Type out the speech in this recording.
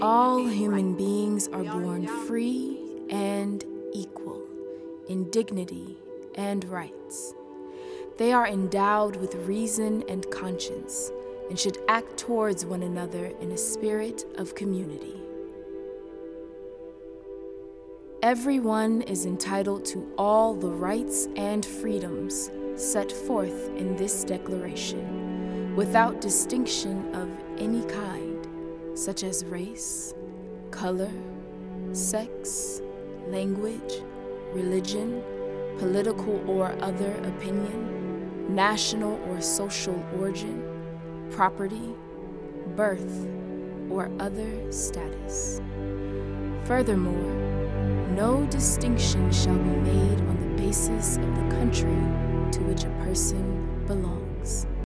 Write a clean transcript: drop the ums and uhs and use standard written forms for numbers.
All human beings are born free and equal in dignity and rights. They are endowed with reason and conscience and should act towards one another in a spirit of community. Everyone is entitled to all the rights and freedoms set forth in this declaration, without distinction of any kind, such as race, color, sex, language, religion, political or other opinion, national or social origin, property, birth, or other status. Furthermore, no distinction shall be made on the basis of the country to which a person belongs.